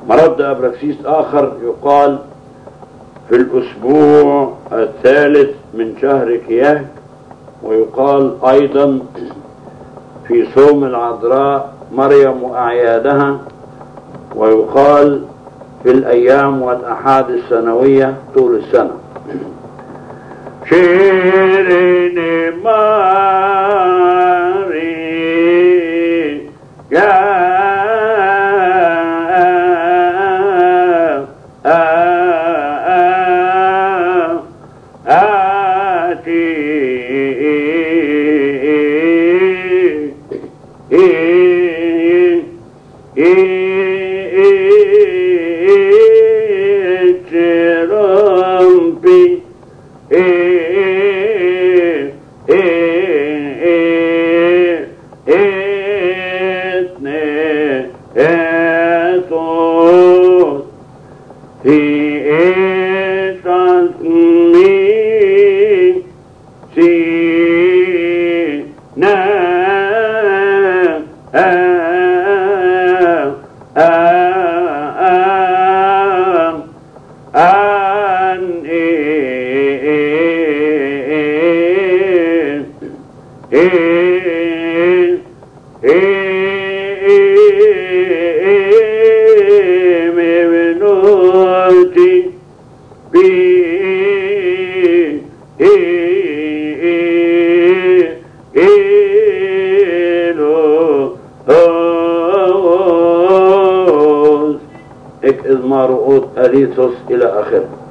مرد أبراكسيس آخر يقال في الأسبوع الثالث من شهر كياك، ويقال أيضا في صوم العذراء مريم وأعيادها، ويقال في الأيام والأحاد السنوية طول السنة. شيرين ماري يا إذ ما رؤوت أليثوس إلى آخره.